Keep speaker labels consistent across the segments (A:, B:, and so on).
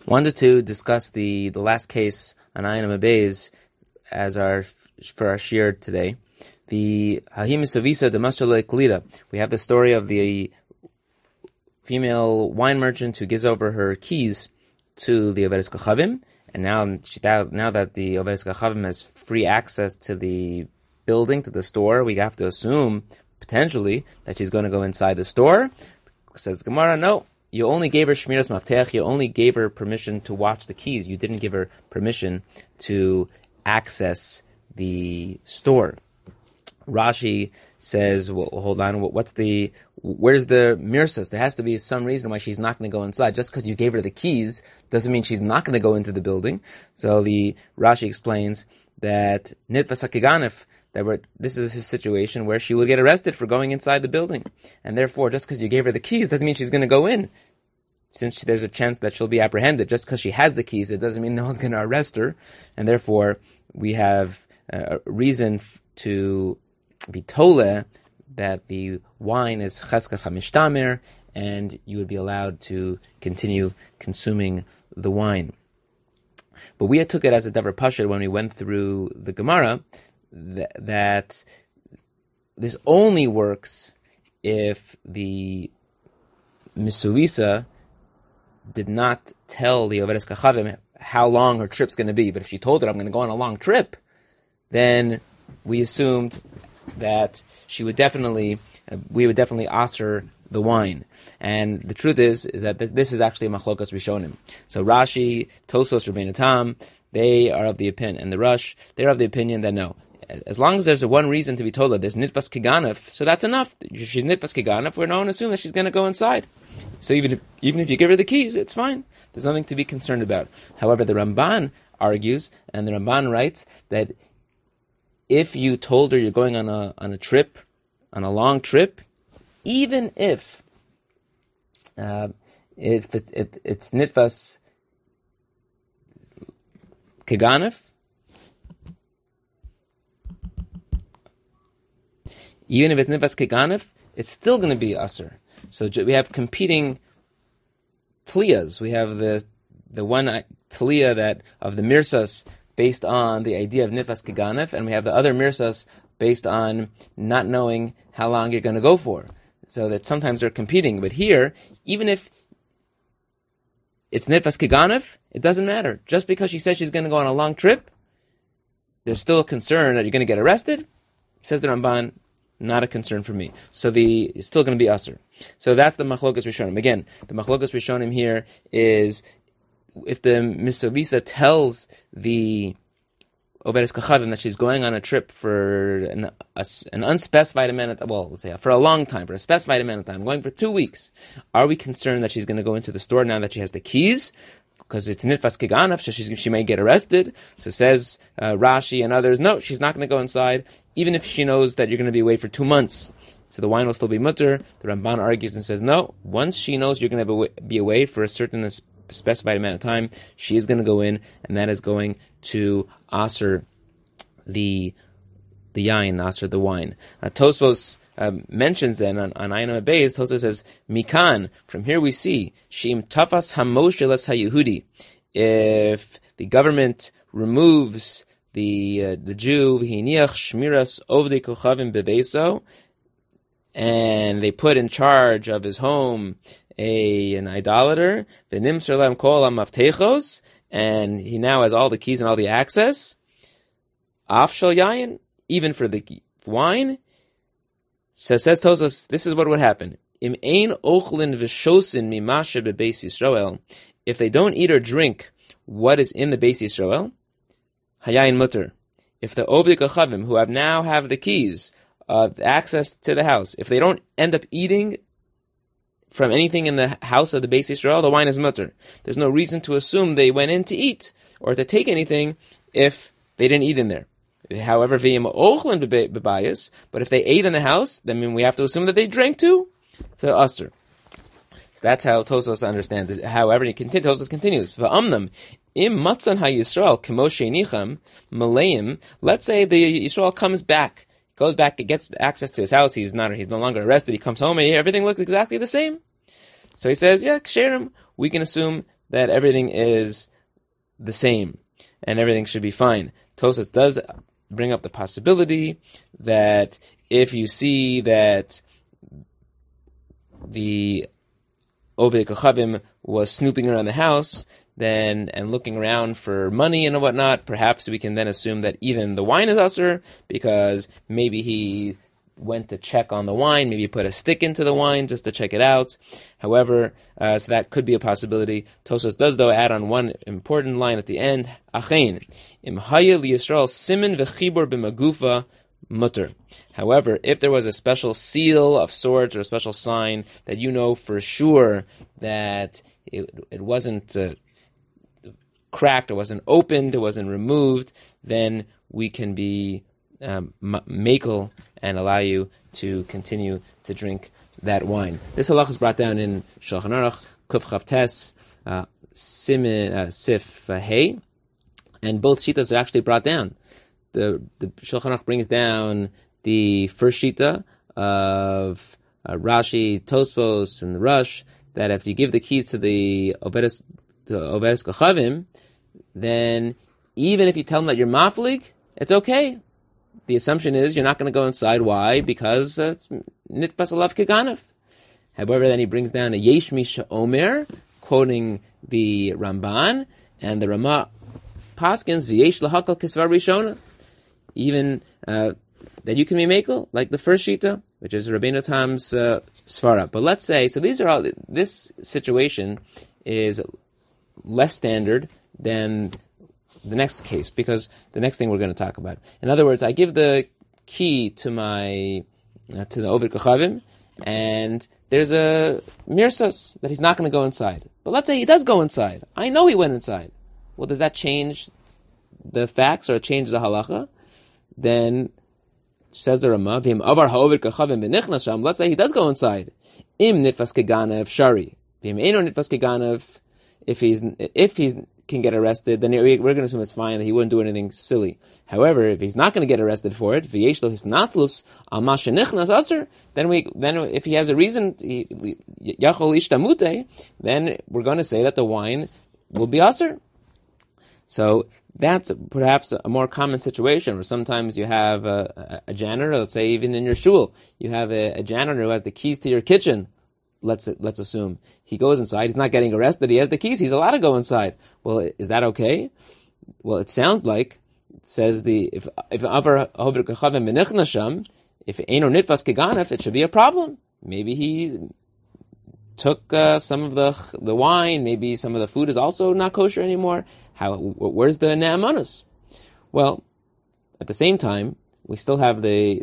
A: Wanted to discuss the last case on Ayin Abayz for our shir today. The Hahim Sovisa de Mastrale Kalida. We have the story of the female wine merchant who gives over her keys to the Overes Kachavim, and now that the Overes Kachavim has free access to the building, to the store, we have to assume potentially that she's going to go inside the store. Says Gemara, no. You only gave her Shmiras Mafteach, you only gave her permission to watch the keys. You didn't give her permission to access the store. Rashi says, well, hold on, where's the mirsas? There has to be some reason why she's not going to go inside. Just because you gave her the keys doesn't mean she's not going to go into the building. So the Rashi explains that Nitpas HaKiganef, this is his situation where she will get arrested for going inside the building. And therefore, just because you gave her the keys doesn't mean she's going to go in. Since there's a chance that she'll be apprehended, just because she has the keys, it doesn't mean no one's going to arrest her. And therefore, we have a reason to be tole that the wine is cheskas hamishtamer, and you would be allowed to continue consuming the wine. But we took it as a davar pashut when we went through the Gemara, that this only works if the Misuvisa did not tell the Overes Kachavim how long her trip's going to be. But if she told her, I'm going to go on a long trip, then we assumed that we would definitely ask her the wine. And the truth is that this is actually a machlokas rishonim. So Rashi, Tosos, Rabbeinu Tam, they are of the opinion, and the Rush, they're of the opinion that no, as long as there's one reason to be told that there's nitpas kiganef, so that's enough. She's nitpas kiganef, we're not going to assume that she's going to go inside. So even if you give her the keys, it's fine. There's nothing to be concerned about. However, the Ramban argues, and the Ramban writes that if you told her you're going on a trip, on a long trip, even if it's nitpas kiganef, even if it's nifas keganef, it's still going to be asur. So we have competing tliyas. We have the one tliya that of the mirsas based on the idea of nifas keganef, and we have the other mirsas based on not knowing how long you're going to go for. So that sometimes they're competing. But here, even if it's nifas keganef, it doesn't matter. Just because she says she's going to go on a long trip, there's still a concern that you're going to get arrested. Says the Ramban, not a concern for me. So it's still going to be asur. So that's the machlokas rishonim. Again, the machlokas rishonim here is if the misovisa tells the Overes Kachavim that she's going on a trip for an unspecified amount of time, well, let's say for a long time, for a specified amount of time, going for 2 weeks, are we concerned that she's going to go into the store now that she has the keys? Because it's nitfas keganef, so she may get arrested. So says Rashi and others, no, she's not going to go inside, even if she knows that you're going to be away for 2 months. So the wine will still be mutter. The Ramban argues and says, no, once she knows you're going to be away for a certain specified amount of time, she is going to go in, and that is going to asur the yain, asur the wine. Tosfos mentions then on Ayin Abayz, Tosfos says, Mikan, from here we see, Shim tafas hamoshelas hayehudi, if the government removes the Jew, v'hiniach shmiras ovdei kochavim bebeso, and they put in charge of his home an idolater, v'nimser lem kol hamaftechos, and he now has all the keys and all the access, af shel yayin, even for the wine. So says Tosfos, this is what would happen. Im ein ochlin v'shosin mimashe bebeis Yisrael, if they don't eat or drink what is in the Beis Yisrael, hayayin mutter. If the Ovdei Kachavim, who now have the keys, access to the house, if they don't end up eating from anything in the house of the Beis Yisrael, the wine is mutter. There's no reason to assume they went in to eat or to take anything if they didn't eat in there. However, v'yim ochlin bebayis, but if they ate in the house, then we have to assume that they drank too. The asur. So that's how Tosfos understands it. However, Tosfos continues. V'amnam im matzan ha-Yisrael k'mo sheinicham maleim. Let's say the Yisrael comes back, goes back, gets access to his house. He's no longer arrested. He comes home and everything looks exactly the same. So he says, yeah, ksherim. We can assume that everything is the same and everything should be fine. Tosas does bring up the possibility that if you see that the Oved Kochavim was snooping around the house and looking around for money and whatnot, perhaps we can then assume that even the wine is usher, because maybe he went to check on the wine, maybe put a stick into the wine just to check it out. However, so that could be a possibility. Tosfos does, though, add on one important line at the end. Achein, im haya liyisrael simin v'chibur b'magufa mutter. However, if there was a special seal of sorts or a special sign that you know for sure that it wasn't cracked, it wasn't opened, it wasn't removed, then we can be makel and allow you to continue to drink that wine. This halach is brought down in Shulchan Aruch, Kuf Chav Tes, Simin Sif Hey, and both shitas are actually brought down. The Shulchan Aruch brings down the first shita of Rashi, Tosfos, and the Rush, that if you give the keys to the Obedes Kochavim, then even if you tell them that you're maflig, it's okay. The assumption is you're not going to go inside. Why? Because it's nitpas alav keganef. However, then he brings down a yesh misha omer, quoting the Ramban, and the Rama paskins v'yesh lahakal kisvar rishona. Even that you can be makel, like the first shita, which is Rabbeinu Tam's svara. But let's say, so these are all. This situation is less standard than the next case, because the next thing we're going to talk about. In other words, I give the key to my to the Oved Kochavim, and there's a mirsas that he's not going to go inside. But let's say he does go inside. I know he went inside. Well, does that change the facts or change the halacha? Then says the Rama, "V'im avar ha'Oved Kochavim b'nichnas sham." Let's say he does go inside. Im nitfas keganev shari. V'im eino nitfas keganev. If he's can get arrested, then we're going to assume it's fine, that he wouldn't do anything silly. However, if he's not going to get arrested for it, v'yeshlo hisnatlus al ma shenichnas aser, then if he has a reason, yachol ishtamute, then we're going to say that the wine will be aser. So that's perhaps a more common situation where sometimes you have a janitor, let's say even in your shul, you have a janitor who has the keys to your kitchen. Let's assume he goes inside. He's not getting arrested. He has the keys. He's allowed to go inside. Well, is that okay? Well, it sounds like it says if avar Oved Kochavim b'nichnas sham, if eino nitfas keganef, it should be a problem. Maybe he took some of the wine. Maybe some of the food is also not kosher anymore. Where's the ne'amanus? Well, at the same time, we still have the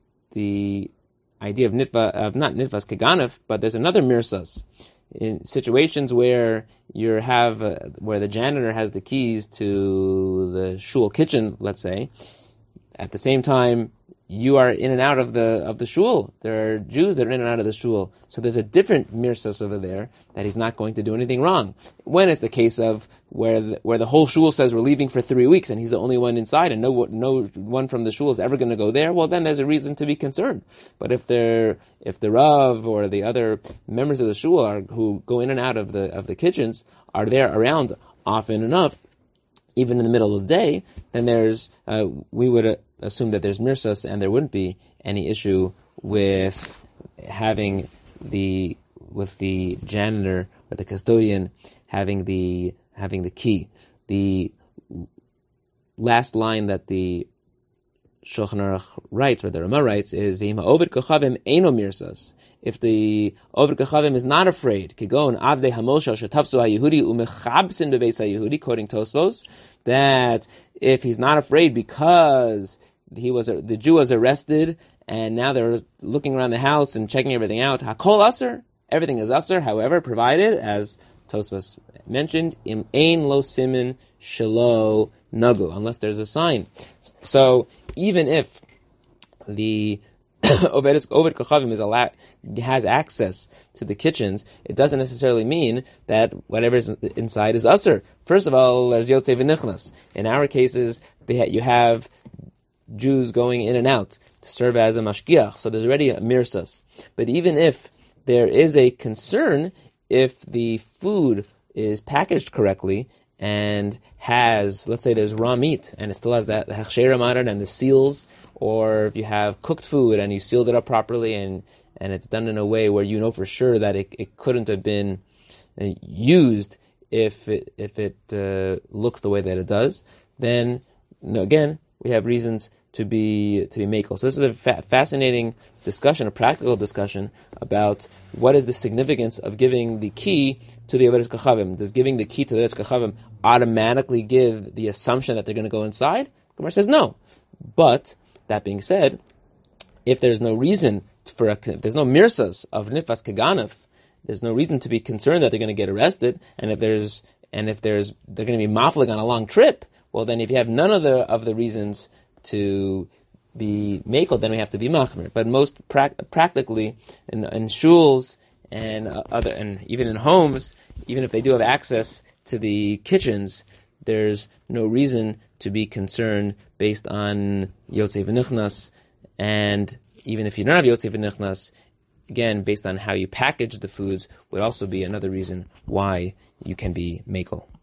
A: idea of not nitfas keganef, but there's another mirsas. In situations where where the janitor has the keys to the shul kitchen, let's say, at the same time you are in and out of the shul. There are Jews that are in and out of the shul. So there's a different mirsas over there that he's not going to do anything wrong. When it's the case of where the whole shul says we're leaving for 3 weeks and he's the only one inside and no one from the shul is ever going to go there, well then there's a reason to be concerned. But if the Rav or the other members of the shul who go in and out of the kitchens are there around often enough, even in the middle of the day, then we would assume that there's mirsas and there wouldn't be any issue with having the janitor or the custodian having the key. The last line that the Shulchan Aruch writes, or the Rama writes, is V'im ha'Oved Kochavim eino mirsas. If the Oved Kochavim is not afraid, Kigon Avdei Hamosha Shetafsu HaYehudi Umechabsin Bebeis HaYehudi, quoting Tosfos, that if he's not afraid because the Jew was arrested and now they're looking around the house and checking everything out, Hakol Aser, everything is Aser, however, provided, as Tosfos mentioned, Im Ein Lo Simin Shelo Nagu, unless there's a sign. So even if the Oved Kochavim has access to the kitchens, it doesn't necessarily mean that whatever is inside is usher. First of all, there's Yotzei v'nichnas. In our cases, you have Jews going in and out to serve as a mashgiach, so there's already a mirsas. But even if there is a concern, if the food is packaged correctly and has, let's say there's raw meat and it still has that hechsherim on it and the seals, or if you have cooked food and you sealed it up properly and it's done in a way where you know for sure that it couldn't have been used if it looks the way that it does, then again we have reasons to be makel. So this is a fascinating discussion, a practical discussion about what is the significance of giving the key to the Avodas Kachavim. Does giving the key to the Avodas Kachavim automatically give the assumption that they're going to go inside? Gemara says no. But that being said, if there's no reason if there's no mirsas of nifas kaganav, there's no reason to be concerned that they're going to get arrested. And if they're going to be maflig on a long trip, well then if you have none of the reasons to be makel, then we have to be machmir. But most practically in shuls and even in homes, even if they do have access to the kitchens, there's no reason to be concerned based on yotzei v'nichnas. And even if you don't have yotzei v'nichnas, again, based on how you package the foods, would also be another reason why you can be makel.